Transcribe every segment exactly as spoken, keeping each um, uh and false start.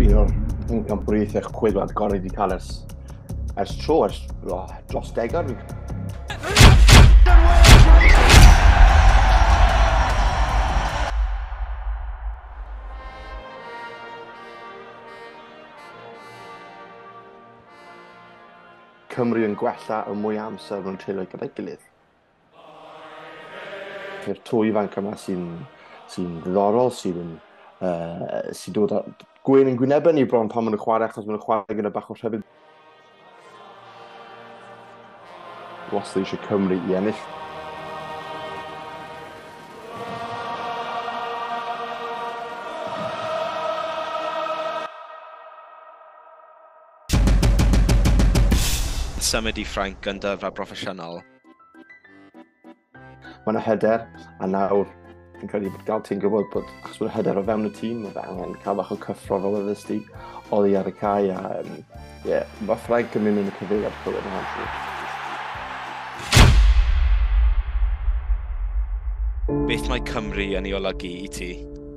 un o'r pencampwriaethau chwilod gorau wedi cael ers, ers tro, ers oh, dros degawd. Cymru yn gwella y mwy amser mewn treulio gyda'i gilydd. Mae'r twy ifanc yma sy'n sy ddiddorol, sy'n uh, sy dod â gwyn yn gwynebau ni bron pan maen nhw'n chwarae, achos maen nhw'n chwarae gyda bach o rhyfyd. Wastad eisiau Cymru i ennill. Symud i Ffrainc yn dyfra broffesiynol. Mae yna hyder, a nawr fi'n credu bod gael ti'n gwybod bod achos bod y hyder o fewn y tîm, mae fe angen cael bach o cyffro fel ydys ti oddi ar y cae, a um, yeah, mae Ffrainc yn mynd yn y cyfeiriad cywir yn hansi. Beth mae Cymru yn ei olygu i ti?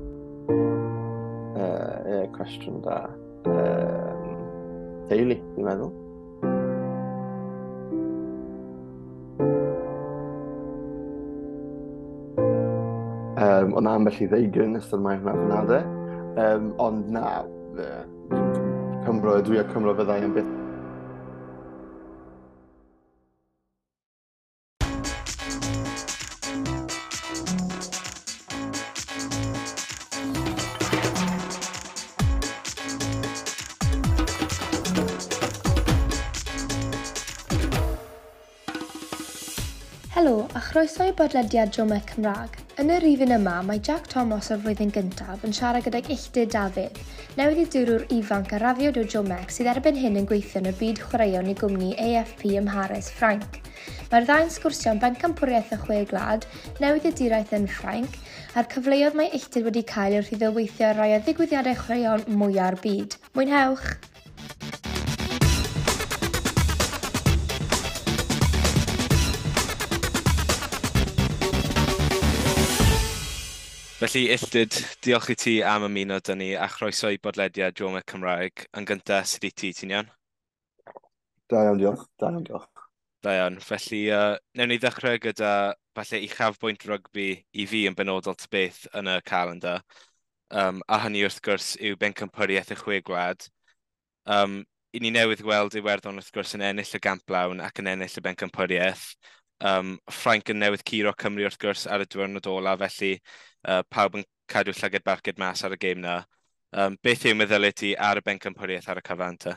Uh, yeah, cwestiwn da. Um, Teulu, fi'n meddwl. Um, ond ambell i ddeugain ystod mae'n rhafnadau. Um, ond na, uh, Cymro, dwi a Cymro fyddai yn beth. Helo, a chroeso i bodlediad Jomec Cymraeg. Yn y rifin yma, mae Jack Thomas o'r flwyddyn gyntaf yn siarad gydag Illtyd Dafydd, newyddiadurwr ifanc a raffiod o Jomec sydd erbyn hyn yn gweithio yn y byd chwaraeon i gwmni A F P Ymhares Ffrainc. Mae'r ddau'n sgwrsio'n bencampwriaeth y chwe gwlad, newyddiaduraeth yn Ffrainc, a'r cyfleoedd mae Illtyd wedi cael wrth iddo weithio ar rai o ddigwyddiadau chwaraeon mwyaf byd. Mwynhewch! Felly, Illtyd, diolch i ti am ymuno dyn ni a chroeso i bodlediad Jomec Cymraeg. Yn gyntaf, sydd i ti, ti'n iawn? Da iawn, diolch. Da iawn, diolch. Da iawn. Felly, uh, newn ni ddechrau gyda falle uchafbwynt rygbi i fi yn benodol ta beth yn y calendar. Um, a hynny wrth gwrs yw bencampwriaeth y chwe gwlad. Um, I ni newydd gweld Iwerddon wrth gwrs yn ennill y gamplawn ac yn ennill y bencampwriaeth. Um, Ffrainc yn newydd curo Cymru wrth gwrs ar y diwrnod ola, felly uh, pawb yn cadw llygad barcud mas ar y gêm na. Um, beth yw meddyliau ti ar y bencampwriaeth ar y cyfan ta?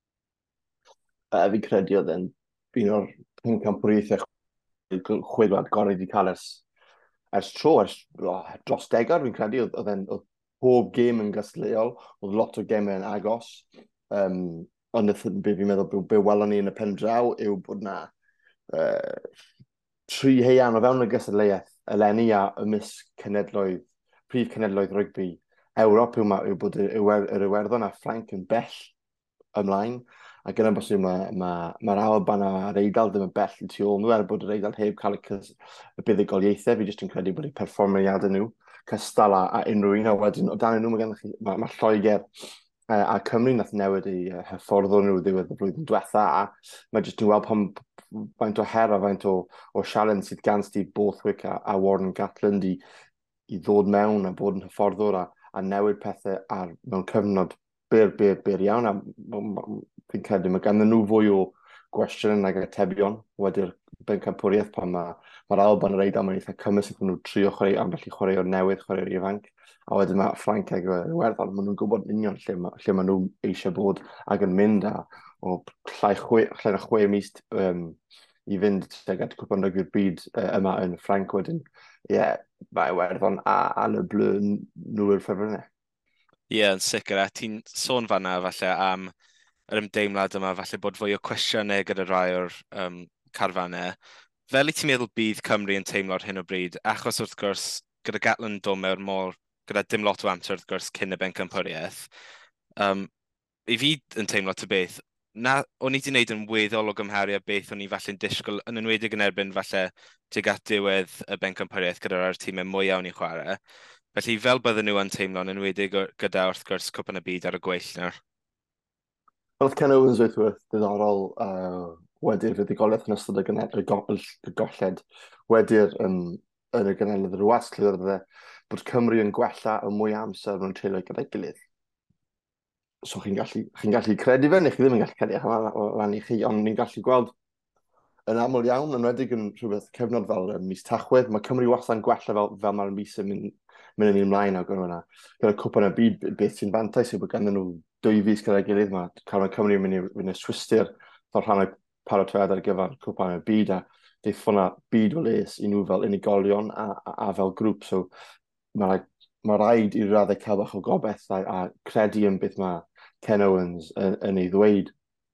Uh, fi'n credu oedd e'n un o'r pencampwriaethau chwilod gorau wedi cael ers, ers tro, ers oh, dros degawd fi'n credu. Oedd e'n pob gêm yn gystadleuol, oedd lot o gemau yn agos. Um, ond be fi'n meddwl, be welon ni yn y pen draw yw bod na Uh, tri heian o fewn y gystadleuaeth eleni a ymysg cenedloedd, prif cenedloedd rygbi Ewrop yw, ma, yw bod yr Iwerddon a Ffrainc yn bell ymlaen, a gyda'n bosib mae'r ma, ma Alban a'r Eidal ddim yn bell yn tu ôl nhw, er bod yr Eidal heb cael y, y buddugoliaethau. Fi jyst yn credu bod eu perfformiadau nhw cystal a, a unrhyw un, a wedyn o dan nhw mae gennych chi, mae ma Lloegr uh, a Cymru nath newid eu uh, hyffordd nhw ddiwedd y flwyddyn diwetha, a mae jyst yn weld pan faint o her a faint o, o sialen sydd gan Steve Borthwick a, a Warren Gatland i, i ddod mewn a bod yn hyfforddwr a, a newid pethau ar, mewn cyfnod byr, byr, byr iawn. A fi'n credu mae ganddyn nhw fwy o gwestiwn ag atebion wedi'r bencampwriaeth pan mae'r ma Alban yr Eidal mae'n eitha cymys ac nhw trio chwarae ambell i chwaraeo'r newydd, chwaraeo'r ifanc. A wedyn mae Ffrainc ag Iwerddon, maen nhw'n gwybod yn union lle, ma, lle maen nhw eisiau bod ac yn mynd a o llai chwe, llai na chwe mis um, i fynd tuag at cwpan rygbi'r byd uh, yma yn Ffrainc wedyn. Ie, yeah, mae Iwerddon a, a Le Bleu nhw yw'r ffefrynnau. Ie, yeah, yn sicr. A ti'n sôn fanna falle am yr ymdeimlad yma, falle bod fwy o cwestiynau gyda rai o'r um, carfannau. Fel i ti'n meddwl bydd Cymru yn teimlo ar hyn o bryd, achos wrth gwrs gyda Gatland dod mewn môr, gyda dim lot o amser wrth gwrs cyn y bencampwriaeth. Um, I fi yn teimlo ta beth, na, o'n i wedi gwneud yn weddol o gymharu a beth o'n i falle'n disgwyl, yn enwedig yn erbyn falle tuag at diwedd y bencampwriaeth gyda'r tîmau mwy iawn i chwarae. Felly fel bydden nhw yn teimlo'n enwedig o- gyda wrth gwrs cwpan y byd ar y gweill nawr. Oedd Ken Owens weithwyr ddiddorol uh, wedi'r fuddugoliaeth yn ystod y, gynne- y, go y golled, wedi'r um, yn y genedlaeth yr wasg, lle dde bod Cymru yn gwella y mwy o amser mewn treulio gyda'i gilydd. So chi'n gallu, chi gallu credu fe, neu chi ddim yn gallu credu fe lan i chi, ond ni'n gallu gweld yn aml iawn, yn wedig yn rhywbeth cyfnod fel um, mis Tachwedd, mae Cymru wastad yn gwella fel, fel mae'r mis yn mynd, mynd yn ei ymlaen ag yna. Gyda cwpan y byd, beth sy'n fantais yw bod ganddyn nhw dwy fus gyda'i gilydd, mae Cameron Cymru yn mynd i fynd i swistyr fel rhannau paratoiad ar gyfer cwpan y byd, a deith hwnna byd o les i nhw fel unigolion a, a, a fel grŵp. So mae ma rhaid i raddau cael bach o gobeith a, a credu yn beth mae Ken Owens yn, yn ei ddweud.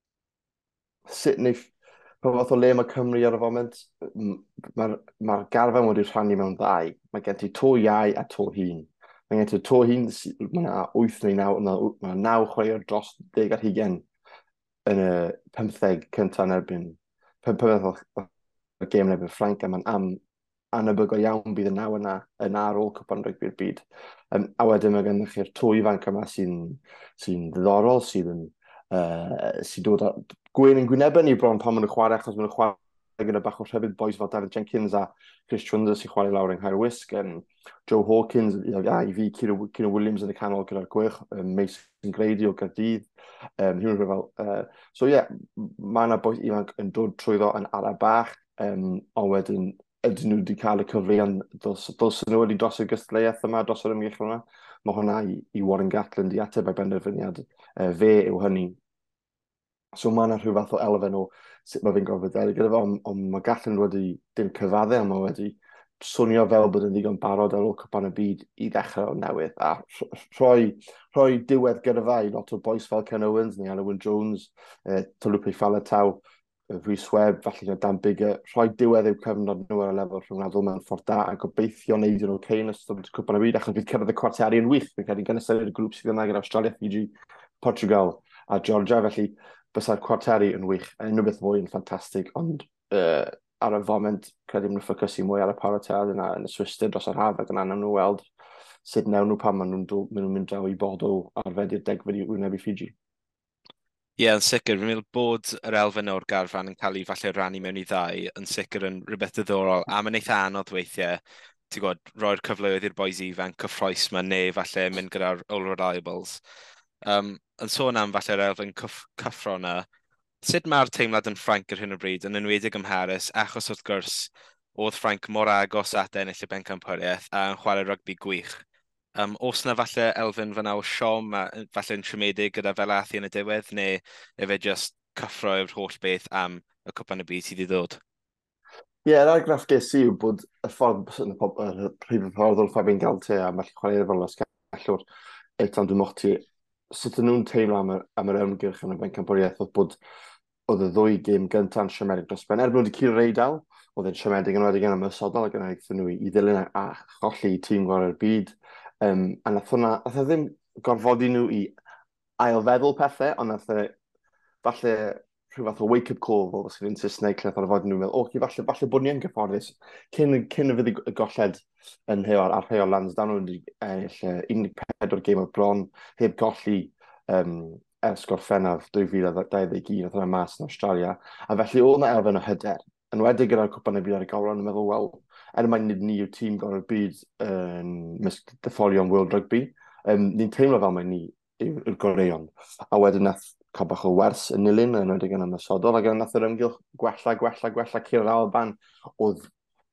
Sut neu pa fath o le mae Cymru ar y foment, mae'r ma garfan wedi rhannu mewn ddau. Mae gen ti to iau a to hun. Mae gen ti to hun, mae yna wyth neu naw, mae naw chwaraewr dros deg ar hugen yn y pymtheg cyntaf yn erbyn, pymtheg y gêm yn erbyn Ffrainc, a mae'n am anebygol iawn bydd y naw yna yn ar ôl cwpan rygbi'r byd. Um, a wedyn mae gennych chi'r to ifanc yma sy'n sy ddiddorol, sydd yn uh, sy'n dod â gwyn yn gwynebau ni bron pan maen nhw'n chwarae, achos maen nhw'n chwarae gyda bach o rhybydd boys fel David Jenkins a Chris Chwnder sy'n chwarae lawr yng Nghaer Wisg, um, Joe Hawkins, a i fi, Kieran, Kieran Williams yn y canol gyda'r gwych, um, Mason Grady o Gaerdydd. Um, fel, uh, so ie, yeah, mae yna boes ifanc yn dod trwyddo yn ara bach, um, ond wedyn ydyn nhw wedi cael y cyfleon, dylsyn nhw wedi dros y gystadleuaeth yma, dros yr ymgyrch yma. Mae hwnna i, i Warren Gatland i ateb a'i benderfyniad uh, fe yw hynny. So mae yna rhyw fath o elfen o sut mae fi'n gofod dweud gyda fe, ond on mae Gatland wedi dim cyfaddau, ond mae wedi swnio fel bod yn ddigon barod ar ôl cwpan y byd i ddechrau o newydd. A rhoi, rhoi diwedd gyda fe i lot o boes fel Ken Owens neu Alun Jones, uh, Talupi Faletau, Rhys Webb, falle Dan Bigger, rhoi diwedd i'w cyfnod nhw ar y lefel rhyngwladol mewn ffordd da a gobeithio wneud yn o'r okay yn ystod cwpan y byd, achos bydd cyrraedd y cwarteri yn wych. Bydd cael ei gynystyried y grŵp sydd yna gyda Australia, Fiji, Portugal a Georgia, felly bysa'r cwarteri yn wych, unrhyw beth mwy yn ffantastig, ond uh, ar y foment, credu nhw'n ffocysu mwy ar y paratoiad yna yn y swistyr dros yr haf, ac yn angen nhw weld sut newn nhw pan maen nhw'n nhw mynd draw i Bodo ar fedi'r degfed i wynebu Fiji. Ie, yeah, yn sicr. Fi'n meddwl bod yr elfen o'r garfan yn cael ei falle rannu mewn i ddau, yn sicr yn rhywbeth diddorol, a mae'n eitha anodd weithiau, ti'n gwybod, roi'r cyfleoedd i'r boes ifanc cyffroes yma, neu falle mynd gyda'r all-reliables. Um, yn sôn am falle'r elfen cyff cyffro yna, sut mae'r teimlad yn Ffrainc ar hyn o bryd, yn enwedig ymharus, achos wrth gwrs, oedd Ffrainc mor agos at ennill y bencampwriaeth a yn chwarae rygbi gwych. Um, os na falle elfen fyna o siom, a falle yn siomedig gyda fel athi yn y diwedd, neu efe just cyffro yw'r holl beth am y cwpan y byd sydd i ddod? Ie, yeah, yr argraff ges i yw bod y ffordd yn y prif ffordd o'r Fabian Galte a mae chwarae fel ysgallwr Eitan Dwmochti, sut yn nhw'n teimlo am yr, am yr ymgyrch yn y bencampwriaeth oedd bod oedd y ddwy gêm gyntaf yn siomedig dros ben. Erbyn nhw wedi curo Eidal, oedd e'n siomedig yn wedi gan ymysodol ac yn eithaf nhw i ddilyn a cholli tîm gorau'r byd. Um, a nath hwnna, nath e ddim gorfodi nhw i ailfeddwl pethau, ond nath e falle rhyw fath o wake-up call fel sy'n yn Saesneg, lle nath gorfodi nhw'n meddwl, o, okay, falle, falle bod ni yn gyfforddus. Cyn, cyn y fydd y golled yn rheo ar rheo Lansdowne, nhw wedi ennill un deg pedwar gêm o bron, heb golli um, ers Gorffennaf dwy fil a dau ddeg un, oedd yna mas yn Australia. A felly oedd yna elfen o hyder. Yn wedi gyda'r cwpan y byd ar y gawron, yn meddwl, wel, er mai nid ni yw tîm gorau'r byd yn um, deffolion World Rugby, um, ni'n teimlo fel mai ni yw'r goreion. A wedyn nath cael bach o wers yn nilyn, yn wedi gan ymysodol, ac nath yr ymgylch gwella, gwella, gwella Ciar Alban oedd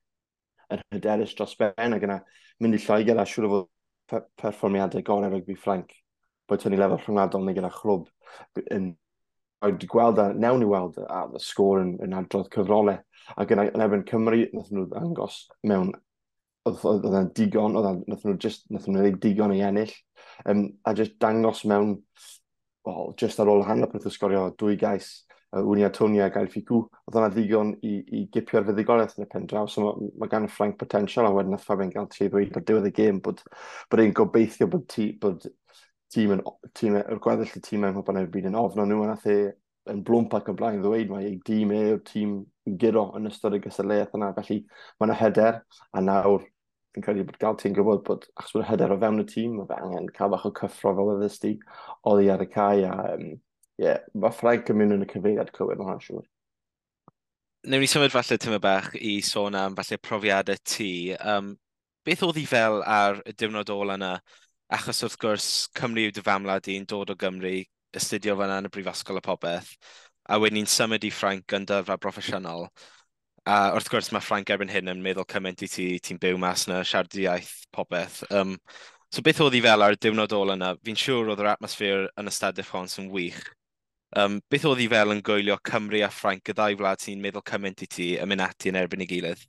yn hyderus dros ben, ac yna mynd i Lloegr a siŵr o fod perfformiadau gorau rygbi Ffrainc, bod tynnu lefel rhyngwladol neu gyda chlwb yn wedi gweld a newn i weld a y sgôr yn, yn adrodd cyfrolau. Ac yn, yn erbyn Cymru, nath nhw ddangos mewn, oedd yna'n digon, oedd nath nhw just, nath nhw ddeud digon i ennill, um, a just dangos mewn, well, just ar ôl hanner peth o sgorio dwy gais, uh, Wnia Tonia a Gael Ffigw, oedd yna digon i, i gipio'r fuddigoliaeth yn y pen draw, so mae ma gan y Ffrainc potential, a wedyn nath Fabian Galte i ddweud ar diwedd y gêm bod, bod e'n gobeithio bod, ti, bod tîm yn, tîm, yr gweddill y tîm yn hwpan e'r byd yn ofno nhw, a nath e yn blwmp ac yn blaen ddweud, mae ei dîm e yw'r tîm giro yn ystod y gystadleuaeth yna, felly mae yna hyder, a nawr fi'n credu bod gael ti'n gwybod bod achos bod hyder o fewn y tîm, mae fe angen cael bach o cyffro fel ydys ti oddi ar y cae, a um, yeah, mae Ffrainc yn mynd yn y cyfeiriad cywir, mae hwnna'n siŵr. Newn ni symud falle tyma bach i sôn am falle profiadau ti. Um, beth oedd hi fel ar y diwrnod ôl yna? Achos wrth gwrs, Cymru yw dy famlad i'n dod o Gymru, astudio fan'na yn y brifysgol a popeth, a wedyn ni'n symud i Ffrainc yn dyfra broffesiynol. A wrth gwrs mae Ffrainc erbyn hyn yn meddwl cymaint i ti, ti'n byw mas na, siarad i iaith, popeth. Um, so beth oedd hi fel ar y diwrnod ôl yna? Fi'n siŵr oedd yr atmosffer yn y Stade de France yn wych. Um, beth oedd hi fel yn gwylio Cymru a Ffrainc, y ddau wlad sy'n meddwl cymaint i ti yn mynd ati yn erbyn ei gilydd?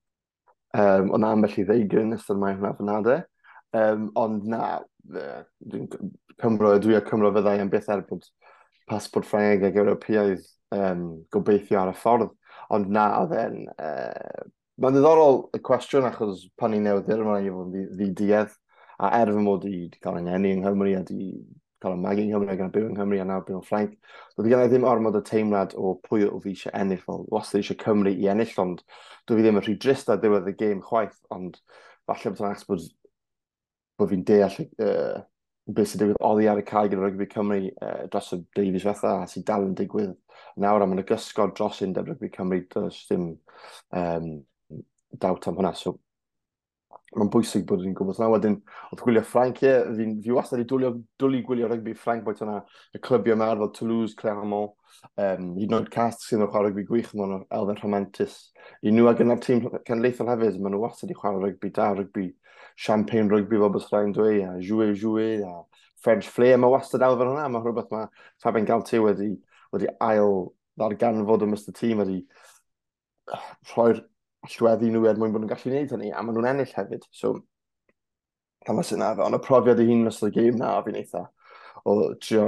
Um, ond ambell i ddeugen ystod mae hwnna fy um, ond na, uh, Cymro, dwi a Cymro fyddai am beth er bod pasbort Ffrangeg ag Ewropeaidd um, gobeithio ar y ffordd. Ond na, oedd e'n... Uh, Mae'n ddiddorol y cwestiwn achos pan i'n newid i'r mae'n i fod yn ddi-duedd, a er fy mod i wedi cael yng ngeni yng Nghymru a wedi cael y magu yng Nghymru a gan byw yng Nghymru a nawr byw yn Ffrainc. Doedd gen i ddim ormod o teimlad o pwy o fi eisiau ennill, fel wastad eisiau Cymru i ennill, ond dwi fi ddim yn rhy drist a diwedd y gêm chwaith, ond falle bod yn achos bod, bod fi'n deall uh, beth sy'n digwydd oddi ar y cae gyda Rygbi Cymru uh, dros y deufis fetha a sy'n dal yn digwydd nawr, a mae'n gysgod dros undeb Rygbi Cymru, does dim um, dawt am hwnna, so mae'n bwysig bod ni'n gwybod. Na, wedyn, oedd gwylio Ffrainc, ie, fi, fi wastad wedi dwlio, dwlu gwylio rygbi Ffrainc bod yna y clybio yma fel Toulouse, Clermont, um, hyd yn oed Cast sy'n chwarae rygbi gwych, maen nhw'n elfen rhamantus. I nhw ag yna'r tîm cenedlaethol hefyd, maen nhw wastad wedi chwarae rygbi da, rygbi champagne rygbi fel bys rhaid dweud, a jouer, jouer, a French flair, mae wastad elfen hwnna, mae rhywbeth mae Fabien Galtier wedi, wedi ail ddarganfod ym ystod tîm, wedi rhoi'r allweddi nhw er mwyn bod nhw'n gallu gwneud hynny, a maen nhw'n ennill hefyd. So, dyma sy'n fe. Ond y profiad i hun yn ystod y gêm na, fi'n eitha, o trio,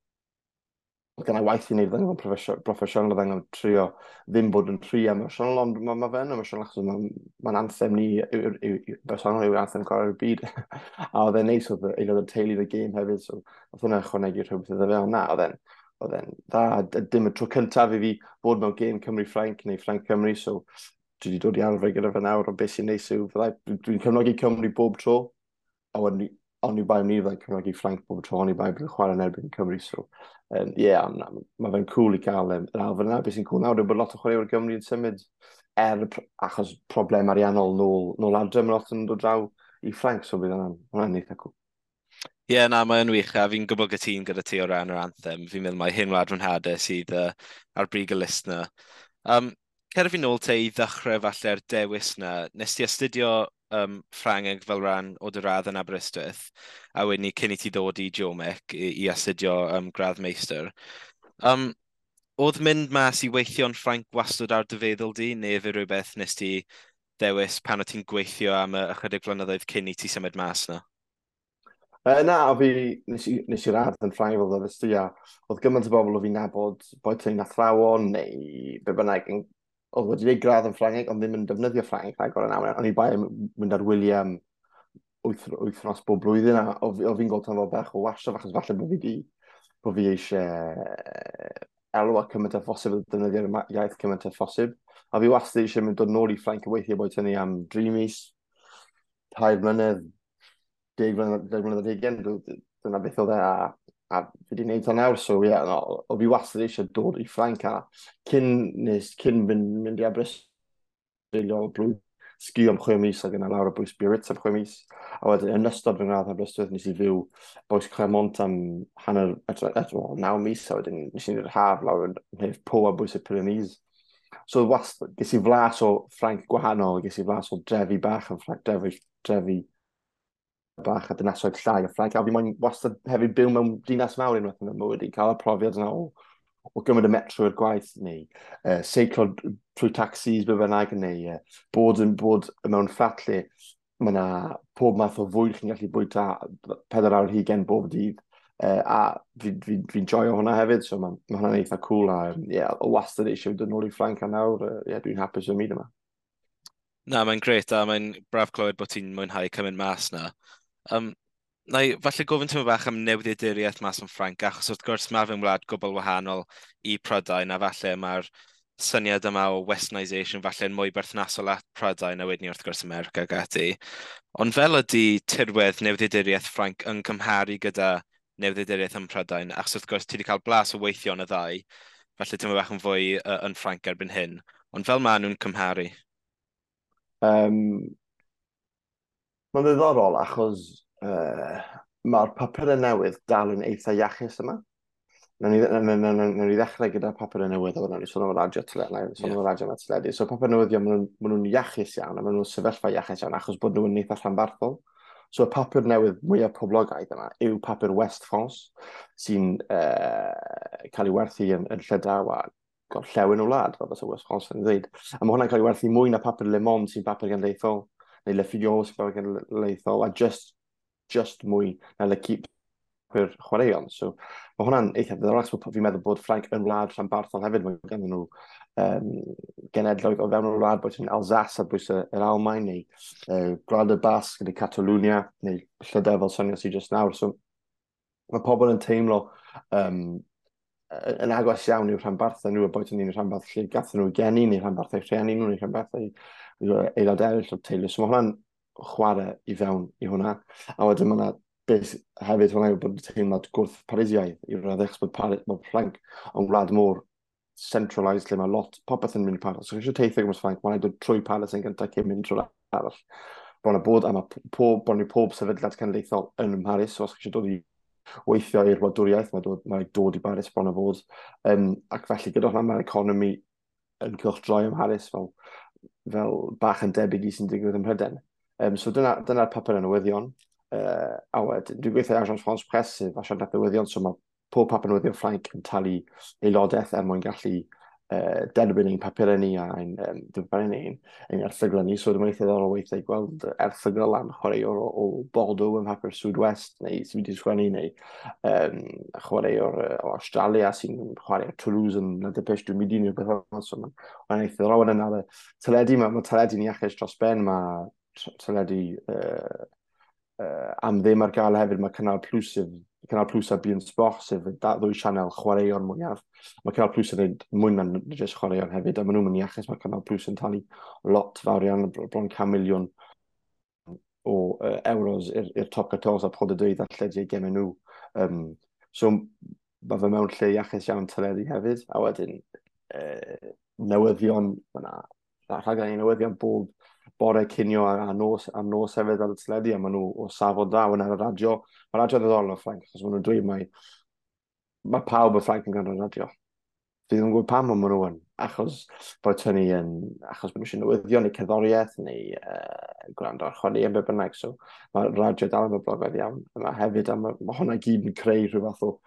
o gynnau waith i wneud ddyn nhw'n proffesiynol, ddyn nhw'n trio ddim bod yn tri emosiynol, ond mae ma fe'n emosiynol achos mae'n ma anthem ni, bersonol yw'r anthem gorau'r byd. A oedd e'n neis oedd aelod o teulu y gêm hefyd, so oedd hwnna'n ychwanegu rhywbeth iddo fe, ond na, oedd e'n oedd e'n dda, dim y tro cyntaf i fi bod mewn gêm Cymru-Ffrainc neu Ffrainc-Cymru, so dwi wedi dod i arfer gyda fe nawr, o beth sy'n neis yw, dwi'n cefnogi Cymru bob tro, a wedyn ond i bai ni fyddai'n cefnogi Ffrainc bob tro, ond i bai bydd chwarae yn erbyn Cymru, so um, yeah, mae fe'n cool i gael um, yr alfer yna, beth sy'n cool nawr yw bod lot o chwaraewyr Cymru yn symud er achos problem ariannol nôl, nôl adre, mae lot yn dod draw i Ffrainc, so bydd hwnna'n eitha cool. Ie, yeah, na, mae'n wych, a fi'n gwybod gyda'n gyda ti o ran yr anthem. Fi'n meddwl mae hyn wlad rhan hade sydd uh, ar brig y list na. Um, Cer fi nôl te i ddechrau falle'r dewis na. Nes ti astudio um, Ffrangeg fel rhan o dy radd yn Aberystwyth, a wedyn ni cyn i ti ddod i Jomec i, i astudio um, gradd meistr. Um, oedd mynd mas i weithio'n Ffrainc wastad ar dy feddwl di, neu fe rhywbeth nes ti ddewis pan o ti'n gweithio am y ychydig flynyddoedd cyn i ti symud mas na? Uh, na, o fi, nes i'r ardd yn Ffrainc fel ddefnyddio, sti, a oedd gymaint o bobl o fi nabod, boed ti'n athrawon, neu be bynnag, oedd wedi gwneud gradd yn Ffrangeg, ond ddim yn defnyddio Ffrangeg rhagor yna. O'n i bai yn mynd ar wyliau am wythnos bob blwyddyn, a o fi'n gweld tan fel bach o wasaf, achos falle bod fi di, bod fi eisiau elw a cymaint o ffosib, defnyddio'r iaith cymaint o ffosib. A fi wastad eisiau mynd dod nôl i Ffrainc y weithio boed hynny am dri mis, tair mlynedd, deg mlynedd degen, dyna beth oedd e, a, a fi wedi gwneud o nawr, so ie, yeah, no, o fi wastad eisiau dod i Ffrainc, a cyn, nes, cyn mynd, mynd i Aberystwyth, blwyddyn, sgi am chwe mis, ac yna lawr o bwys Biarritz am chwe mis, a wedyn yn ystod fy ngradd Aberystwyth, nes i fyw bwys Clermont am hanner, eto, eto, naw mis, a wedyn nes i'n i'r haf lawr yn hef po a bwys y Pyrenees. So wastad, ges i flas o Ffrainc gwahanol, ges i flas o drefi bach yn Ffrainc, drefi, drefi bach a dynasoedd llai o Ffrainc, a fi moyn wastad hefyd byw mewn dinas mawr unwaith yn y mywyd i cael y profiad yna o, o gymryd y metro i'r gwaith, neu uh, seiclo trwy taxis, be bynnag, neu uh, bod yn bod mewn fflat lle mae yna pob math o fwyd chi'n gallu bwyta pedair awr hugain bob dydd, uh, a fi'n fi, fi, fi joio hwnna hefyd, so mae ma hwnna'n eitha cool, a yeah, o wastad eisiau dod nôl i Ffrainc a nawr, uh, yeah, dwi'n hapus o'r myd yma. Na, mae'n gret, a mae'n braf clywed bod ti'n mwynhau cymryd mas na. Um, na i falle gofyn tyma bach am newyddiaduriaeth mas yn Ffrainc, achos wrth gwrs mae fe'n wlad gwbl wahanol i Prydain, a falle mae'r syniad yma o westernisation falle'n mwy berthnasol at Prydain a wedyn wrth gwrs America ag ati. Ond fel ydy tirwedd newyddiaduriaeth Ffrainc yn cymharu gyda newyddiaduriaeth ym Prydain, achos wrth gwrs ti wedi cael blas o weithio yn y ddau, falle ti'n bach yn fwy uh, yn Ffrainc erbyn hyn. Ond fel maen nhw'n cymharu? Um, Mae'n ddiddorol achos uh, mae'r papurau newydd dal yn eitha iachus yma. Nawn ni ddechrau gyda papurau newydd a nawn ni sôn am y radio teledu, sôn am y radio teledu. So papur newyddion, maen nhw'n iachus iawn a maen nhw'n sefyllfa iachus iawn achos bod nhw'n eitha rhanbarthol. So y papur newydd mwyaf poblogaidd yma yw papur West France sy'n uh, cael ei werthu yn, yn Llydaw a gorllewin o wlad, fel bys y West France yn dweud. A mae hwnna'n cael ei werthu mwy na papur Le Monde sy'n papur genedlaethol, neu Le Figaro sy'n papur genedlaethol, a just, just mwy na L'Équipe papur chwaraeon. So mae hwnna'n eitha ddiddorol, fi'n meddwl bod Ffrainc yn wlad Llanbarthol hefyd, mae gen nhw um, genedloedd o fewn o'r wlad, bod yn Alsace ar bwys yr Almain, neu uh, Gwlad y Basg, neu Catalwnia, neu Llydaw fel sonio sy'n just nawr. So mae pobl yn teimlo um, yn agos iawn i'w rhanbarthau nhw, a bod ni'n rhanbarth lle gath nhw geni, neu rhanbarthau rhieni nhw, neu rhanbarthau aelod eraill o'r teulu. So mae hwnna'n chwarae i fewn i hwnna. A wedyn mae hwnna beth hefyd hwnna yw bod yn teimlad gwrth Parisiaidd i raddau, bod Ffrainc yn wlad môr centralised lle mae lot, popeth yn mynd i Paris. So eisiau teithio gymryd Ffrainc, mae'n dod trwy Paris yn gyntaf cyn mynd trwy'r arall. Bron a bod, a mae pob, bron i pob sefydliad cenedlaethol yn Paris, so os eisiau dod i weithio i'r wladwriaeth, mae'n dod, mae dod i Paris bron a bod. Um, ac felly gyda hwnna mae'r economi yn cylchdroi ym Paris fel, fel bach yn debyg i sy'n digwydd ym Mhrydain. Um, so dyna'r dyna papur y newyddion. Uh, a wedyn, dwi'n gweithio Agence France Presse sydd asiantaeth newyddion, so mae pob papur newyddion Ffrainc yn talu aelodaeth er mwyn gallu uh, derbyn ein papurau ni a ein um, dibynnu ni, ein erthyglau ni. So dwi'n eitha ddorol weithio i gweld erthygl am chwaraewr o, o Bordeaux yn papur Sud-West, neu sy'n wedi sgwennu, neu um, chwaraewr o Australia sy'n chwarae Toulouse yn na Depeche du Midi neu beth o'n. So mae'n eitha ddorol yn ar y teledu, mae ma teledu'n iachus dros ben, mae teledu uh, Uh, am ddim ar gael hefyd, mae Canal Plus, Canal Plus a Bein Sport, sef ddwy sianel chwaraeon mwyaf. Mae Canal Plus yn dweud mwy na jyst chwaraeon hefyd, a maen nhw'n mynd iachus, mae Canal Plus yn talu lot fawr iawn, bron can miliwn o uh, euros i'r top quatorze a pod y dweud allediau gemau nhw. Um, so mae fe mewn lle iachus iawn teledu hefyd, a wedyn uh, newyddion, mae'na rhaglen i newyddion bob bore cinio a nos, a nos hefyd ar y teledu, a maen nhw o safon da, yn ar y radio. Mae radio ddiddorol o Ffrainc, achos maen nhw'n dweud mae, mae pawb o Ffrainc yn gwrando ar radio. Dwi ddim yn gwybod pam maen nhw yn, achos bod hynny yn, achos maen nhw eisiau newyddion neu cerddoriaeth neu uh, gwrando ar chwarae yn be bynnag. So mae radio dal yn boblogaidd iawn yma hefyd, a mae, mae hwnna gyd yn creu rhyw fath o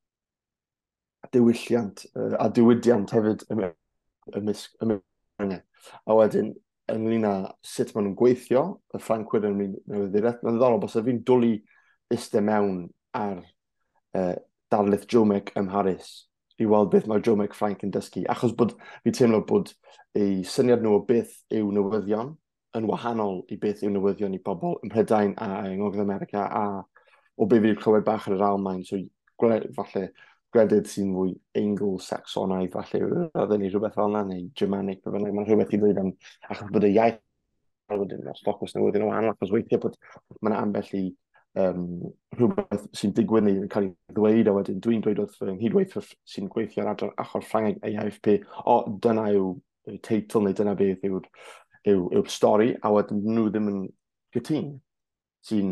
diwylliant uh, a diwydiant hefyd ymysg yma. A wedyn, ynglyn â sut maen nhw'n gweithio, y Ffrancwyr yn newyddiaeth, mae'n ddiddorol bos fi'n dwlu iste mewn ar uh, darlith Jomec ym Mharis i weld beth mae Jomec Ffrainc yn dysgu, achos bod fi'n teimlo bod eu syniad nhw o beth yw newyddion yn wahanol i beth yw newyddion i bobl ym Mhrydain a yng Ngogledd America a o be fi'n clywed bach ar yr Almain, so falle gwledydd sy'n fwy Anglo-Saxonaidd, falle oedden ni rhywbeth fel yna, neu Germanic, mae'n rhywbeth i ddweud am, achos bod y iaith wedyn, os ffocws newyddion o wahanol, achos weithio bod mae'n ambell i um, rhywbeth sy'n digwydd neu yn cael ei ddweud, a wedyn dwi'n dweud wrth fy nghydweithio sy'n gweithio ar adran achor Ffrangeg A I F P, o, dyna yw teitl neu dyna beth yw'r yw, yw stori, a wedyn nhw ddim yn gytun, sy'n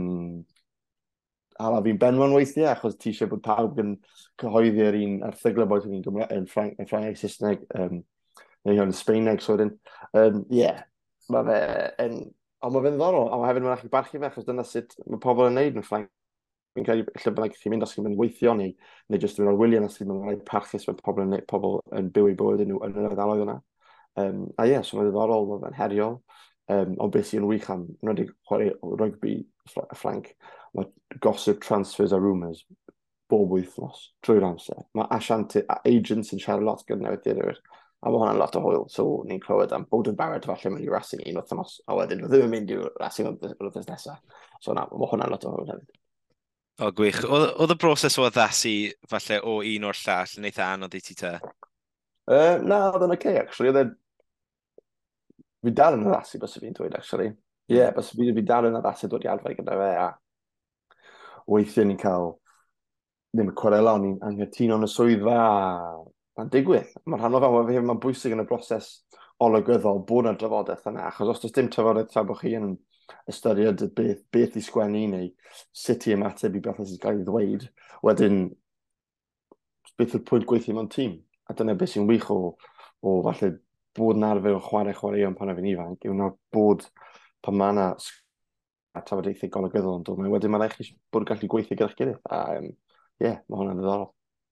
ala fi'n benfon weithiau, achos ti eisiau bod pawb yn cyhoeddi ar un erthyglau bod yn Ffrangeg, Saesneg, um, neu yn Sbaeneg, so wedyn, um, yeah, mae fe yn, ond mae fe'n ddorol, a hefyd mae'n allu barchu fe, achos dyna sut mae pobl yn neud yn Ffrangeg. Fi'n credu, lle bynnag chi'n mynd os chi'n mynd weithio, neu, neu jyst yn mynd ar wyliau, os chi'n mynd ar parchus fe pobl yn, pobl yn byw i bywyd nhw yn yr ardaloedd yna. Um, a ie, yeah, so mae'n ddiddorol, mae fe'n heriol, um, ond beth sy'n wych am, yn wedi chwarae rygbi Ffrainc, mae gossip, transfers a rumours bob wythnos trwy'r amser. Mae asiant agents yn siarad lot gyda newyddiadurwyr, a mae hwnna'n lot o hwyl. So ni'n clywed am Bowden Barrett falle mynd i racing un wythnos, a wedyn ddim yn mynd i racing yr wythnos nesaf. So na, mae hwnna'n lot o hwyl hefyd. O, gwych. Oedd y broses o addasu falle o un o'r llall yn eitha anodd i ti te? Uh, na, oedd yn oce, okay, actually. Oedd e... Fi dal yn addasu, bys fi'n dweud, actually. Ie, Mm. yeah, bys fi, fi dal yn addasu dod i arfer gyda fe, a weithiau ni'n cael ddim y cwarela, o'n i'n anghytuno yn y swyddfa, a'n digwydd. Mae'n rhan o fan, mae'n ma bwysig yn y broses olygyddol bod yna drafodaeth yna, achos os does dim trafodaeth tra bod chi yn ystyried beth, beth i sgwennu neu sut i ymateb i beth sydd gael ei ddweud, wedyn beth yw'r pwynt gweithio mewn tîm. A dyna beth sy'n wych o, o falle bod yn arfer o chwarae chwaraeon pan fi'n ifanc, yw na bod pan mae yna a trafodaethau golygyddol yn dod mewn. Wedyn mae'n rhaid chi bod yn gallu gweithio gyda'ch gilydd. A ie, um, yeah, mae hwnna'n ddiddorol.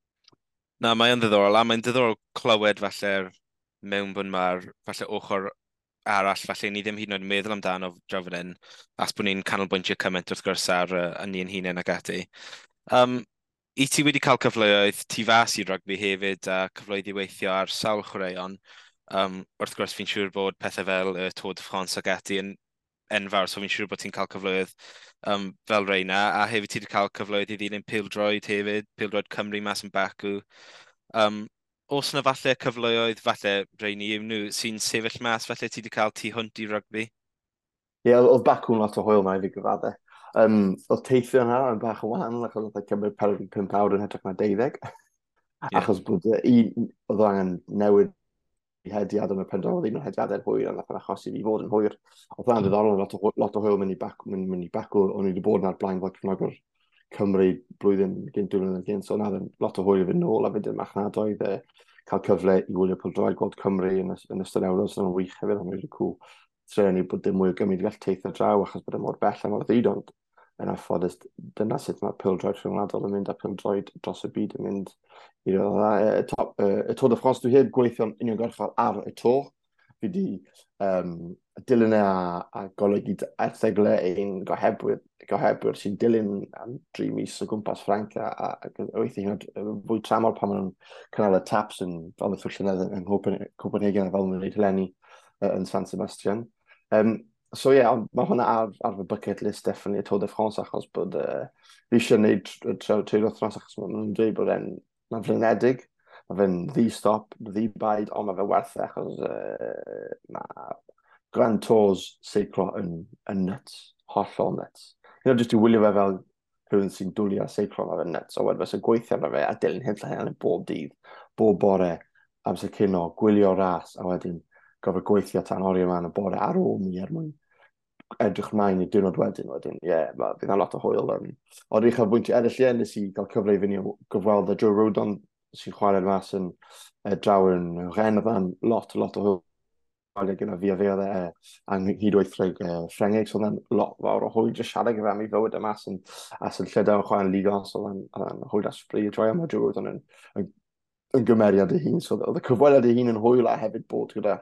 Na, mae'n ddiddorol, a mae'n diddorol clywed falle mewn bod mae'r falle ochr arall, falle ni ddim hyd yn oed yn meddwl amdano draw fan hyn, as bod ni'n canolbwyntio cymaint wrth gwrs ar uh, ni'n hunain ag ati. Um, I ti wedi cael cyfleoedd tu fas i rygbi hefyd a cyfleoedd i weithio ar sawl chwaraeon. Um, wrth gwrs fi'n siŵr bod pethau fel y uh, Tôr de France ag ati yn enfawr, so fi'n siŵr bod ti'n cael cyfleoedd um, fel reina, a hefyd ti wedi cael cyfleoedd i ddilyn pildroed hefyd, pildroed Cymru mas yn Bacw. Um, os yna falle cyfleoedd, falle reini yw nhw sy'n sefyll mas, falle ti wedi cael tu hwnt i rygbi? Ie, yeah, oedd Bacw'n lot o hwyl na i fi gyfadde. Um, oedd teithio yna yn bach o wahanol, achos oedd cymryd pedwar deg pump awr yn hytrach na deuddeg. Yeah. Achos bod uh, un, oedd angen newid i hediad yn y pendraw, oedd un o'r hediadau'n hwyr, ond nath achosi fi fod yn hwyr. Oedd hwnna'n ddiddorol, lot o, lot o hwyl mynd i Bacw, mynd, mynd i Bacw, o'n i wedi bod yna'r blaen fel cefnogwr Cymru blwyddyn gynt dwylo yn gynt, so yna lot o hwyl i fynd nôl, a fynd i'r marchnadoedd, e, cael cyfle i wylio pildroed gweld Cymru yn, yn ystod Euros, yn wych hefyd, ond wedi cwl trenu bod dim mwy o gymryd gall teithio draw, achos bod e mor bell am o'r ddyd, ond yn affodus, dyna sut mae pildroed rhyngwladol yn mynd, a pildroed dros y byd yn mynd i y Tôr de France. Dwi heb gweithio'n uniongyrchol ar y Tôr. Fi wedi um, dilyn e a, a golygu ertheglau ein gohebwyr, gohebwyr sy'n dilyn am dri mis o gwmpas Ffranc a, a, a weithio hyn fwy tramor pan maen nhw'n cynnal y taps yn fel y llynedd yn Copenhagen a fel maen nhw'n gwneud hyleni uh, yn San Sebastian. Um, so ie, yeah, mae hwnna ar, ar fy bucket list definitely y Tôr de France, achos bod uh, fi eisiau gwneud treulio thros, achos maen nhw'n dweud bod e'n mae'n flinedig, mae fe'n ddi-stop, ddi-baid, ond mae fe werth e, achos uh, mae Grand Tours seiclo yn, yn nuts, hollol nuts. You know, just i wylio fe fel rhywun sy'n dwlu ar seiclo, mae fe'n nuts, o wedyn fe'n gweithio arno fe a dilyn hyn lle yn bob dydd, bob bore, amser cynno, gwylio ras, a wedyn gofio gweithio tan orio man y bore ar ôl mi er mwyn edrych mlaen i diwrnod wedyn, wedyn, ie, yeah, fydd yna lot o hwyl. Um, Ond i'ch bwyntiau eraill ie, nes i gael cyfle i fyny o gyfweld y Joe Rodon sy'n chwarae'r mas yn uh, draw yn Ren, oedd yna'n lot, lot o hwyl gyda fi a fe oedd e anghydweithred uh, Ffrengig, so oedd yna'n lot fawr o hwyl jyst siarad gyda mi fywyd y mas yn as yn lledaw yn chwarae'n Liga, so oedd yna'n hwyl a sbri. Droi am y Joe Rodon yn, yn, yn gymeriad ei hun, so oedd y cyfweliad ei hun yn hwyl a hefyd bod gyda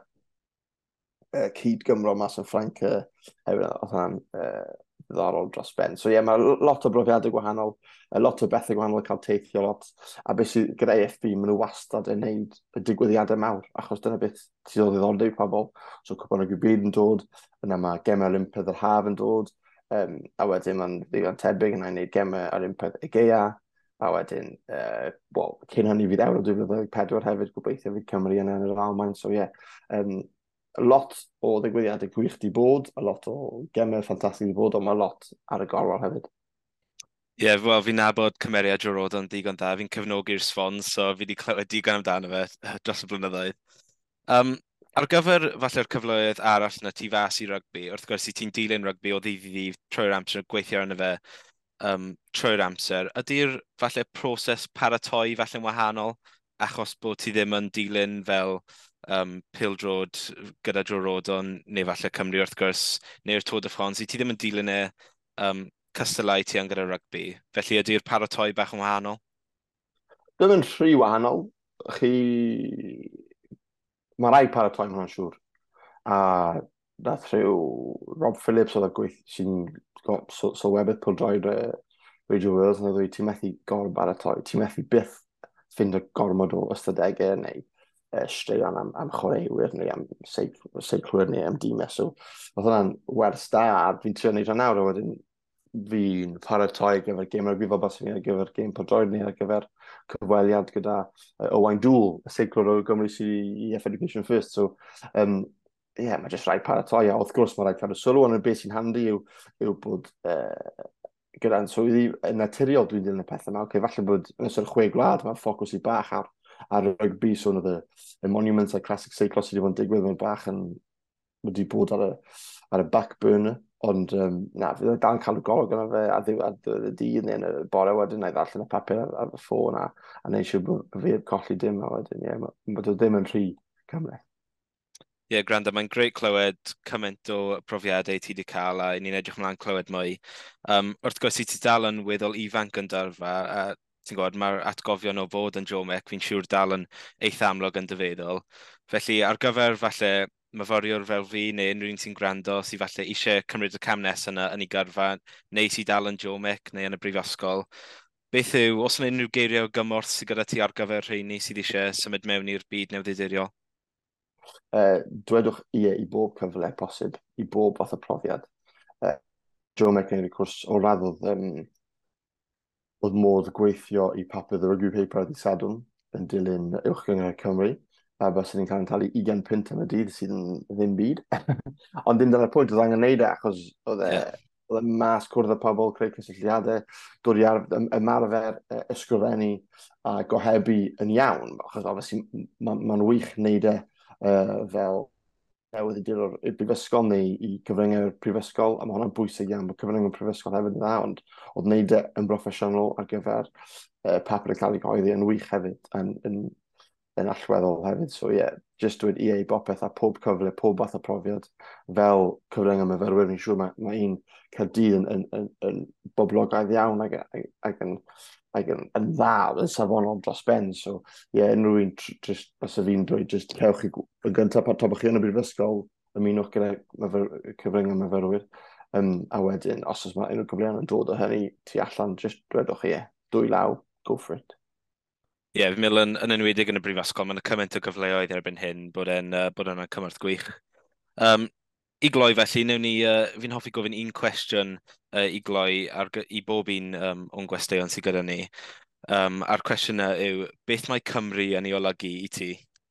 Uh, cyd Gymro mas yn Ffranc uh, hefyd, oedd hwnna'n uh, ddiddorol dros ben. So ie, yeah, mae lot o brofiadau gwahanol, uh, lot o bethau gwahanol yn cael teithio lot, a beth sydd gyda E F B, maen nhw wastad yn gwneud y digwyddiadau mawr, achos dyna beth sydd o ddiddordeb i pobl. So cwpan o gwybod yn dod, yna mae gemau Olympedd yr Haf yn dod, um, a wedyn mae'n ddigon tebyg yna i wneud gemau Olympedd y Gaea, a wedyn, uh, well, cyn hynny fydd Euro dwy fil dau ddeg pedwar hefyd, gobeithio fydd Cymru yn yr Almaen, so ie, yeah, um, lot o ddigwyddiadau gwych di bod, a lot o gemau ffantastig di bod, ond mae lot ar y gorwel hefyd. Ie, yeah, wel, fi'n nabod cymeriad Joe Rodon digon da, fi'n cefnogi'r sfons, so fi wedi clywed digon amdano fe dros y blynyddoedd. Um, ar gyfer falle'r cyfleoedd arall na tu fas i rygbi, wrth gwrs i ti'n dilyn rygbi o ddydd i ddydd trwy'r amser, gweithio arno fe um, trwy'r amser. Ydy'r falle proses paratoi falle'n wahanol, achos bod ti ddim yn dilyn fel um, pildrod gyda Joe Rodon, neu falle Cymru wrth gwrs, neu'r Tôr de France, i ti ddim yn dilyn e um, cystadlau ti yn gyda rygbi. Felly ydy'r paratoi bach yn wahanol? Ddim yn rhy wahanol. Chi... Mae rai paratoi hwnna'n siŵr. A nath rhyw Rob Phillips oedd y gweith sy'n sylwebydd pildroed uh, Radio Wales yn ddweud ti'n methu gor-baratoi. Ti'n methu byth ffind y gormod o ystadegau neu uh, straeon am, am chwaraewyr neu am seiclwyr neu am dimes. So, oedd hwnna'n wers da, a fi'n trio wneud rhan nawr, a wedyn fi'n paratoi ar gyfer gêm rygbi fel bas ni ar gyfer gêm Prodroed ni ar gyfer cyfweliad gyda uh, Owain Dŵl, y seiclwr o Gymru sydd i F Education First. So, um, yeah, mae jyst rhaid paratoi, a wrth gwrs mae rhaid cadw sylw, ond y beth sy'n handi yw, yw bod uh, gyda'n swyddi yn naturiol dwi'n dilyn y pethau yma. Okay, falle bod yn ystod chwe gwlad, mae'r ffocws i bach ar, ar y rygbi, so oedd y, y monuments a classic seiclo sydd wedi bod yn digwydd mewn bach yn wedi bod ar y, ar y back burner, ond um, na, fydd dal yn cael y golwg yna fe a ddiwedd y dydd neu'n y bore wedyn, neu ddarllen y papur ar, ar y ffôn a, a neud siŵr bod fi heb colli dim a wedyn, ie, yeah, bod o ddim yn rhy cymryd. Ie, yeah, Granda, mae'n greu clywed cymaint o profiadau ti wedi cael a ni'n edrych ymlaen clywed mwy. Um, wrth gwrs i ti dal yn weddol ifanc yn dyrfa, a ti'n gwybod, mae'r atgofion o fod yn Jomec, fi'n siŵr dal yn eitha amlwg yn dyfeddol. Felly, ar gyfer falle myforiwr fel fi neu unrhyw un sy'n gwrando sydd falle eisiau cymryd y cam nes yna yn ei gyrfa, neu sydd dal yn Jomec neu yn y brifysgol, beth yw, os yna unrhyw geiriau o gymorth sydd gyda ti ar gyfer rheini sydd eisiau symud mewn i'r byd newyddiaduriol? Uh, dwedwch ie i bob cyfle posib, i bob fath o profiad. Uh, Jomec neu cwrs o raddodd um, oedd modd gweithio i papur y rygbi paper a Sadwrn yn dilyn uwch gyngor Cymru, a bys ni'n cael yn talu ugain punt am y dydd sydd yn ddim byd. Ond dim dyna'r pwynt, oedd angen neud e, achos oedd e, yeah. oedd e mas cwrdd y pobl, creu cysylltiadau, dod i ymarfer ysgrifennu a gohebu yn iawn, achos obviously mae'n ma wych neud e uh, fel newyddiadurwr i'r brifysgol neu i cyfryngau'r prifysgol, a mae hwnna'n bwysig iawn bod cyfryngau'r prifysgol hefyd yn dda, ond oedd wneud e yn broffesiynol ar gyfer uh, papur y cael ei gyhoeddi yn wych hefyd, yn, yn, yn allweddol hefyd. So ie, yeah, just dweud i ei bopeth a pob cyfle, pob bath o profiad fel cyfryngau myfyrwyr. Fi'n siŵr mae, mae un Caerdydd yn, yn, yn, yn boblogaidd iawn ac, ac, ac yn ac yn, yn dda, yn safonol dros ben. So, ie, yeah, unrhyw un, just, os y fi'n dweud, just cewch chi yn gyntaf pan tobach chi yn y brifysgol, ymunwch gyda cyfryngau myfyrwyr. Um, a wedyn, os oes mae unrhyw gyfleon yn dod o hynny tu allan, just dwedwch chi, ie, dwy law, go for it. Ie, yeah, fi'n meddwl yn, yn enwedig yn y brifysgol, mae'n cymaint o gyfleoedd erbyn hyn bod e'n uh, bod e'n cymorth gwych. Um, I gloi felly, newn ni, uh, fi'n hoffi gofyn un cwestiwn uh, i gloi ar, i bob un um, o'n gwesteion sydd gyda ni. Um, a'r cwestiwn yw, beth mae Cymru yn ei olygu i ti?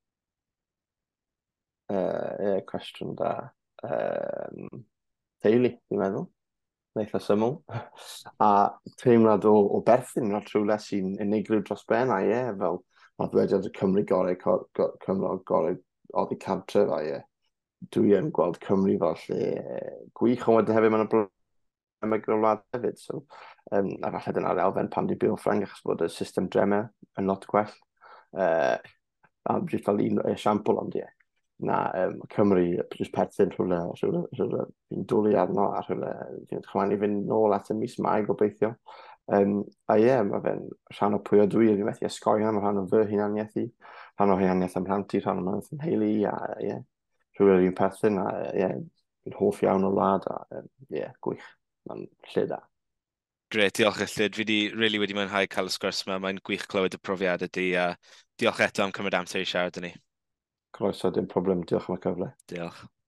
Uh, Ie, yeah, cwestiwn da. Um, teulu, fi'n meddwl. Neitha syml. A teimlad o, o berthyn yn rhywle sy'n unigryw dros ben, a ie, yeah, fel mae ddwediad y Cymru gorau, Cymru gorau oddi cartref, a ie. Yeah. Dwi yn gweld Cymru fel lle gwych, ond wedyn hefyd mae'n y gryflad hefyd. So, um, a falle dyna'r elfen pan di byw Ffrang, achos bod y system drema yn lot gwell. Uh, a jyst fel un esiampl, ond ie. Na, um, Cymru, jyst perthyn rhywle, rhywle, rhywle fi'n dwlu arno, a rhywle fi'n chwan i fynd nôl at y mis Mai gobeithio. Um, a ie, yeah, mae fe'n rhan o pwy o dwi, fi'n methu esgoi am rhan o fy hunaniaethu, rhan o hunaniaeth am rhantu, rhan o man yn heili, a ie. Yeah. Rhywle fi'n perthyn, a ie, yeah, fi'n hoff iawn o wlad, a ie, um, yeah, gwych, mae'n lle da. Gret, diolch Illyd. Fi wedi really wedi mwynhau cael y sgwrs yma, mae'n gwych clywed y profiad ydy, a diolch eto am cymryd amser i siarad â ni. Croeso, dim problem, diolch am y cyfle. Diolch.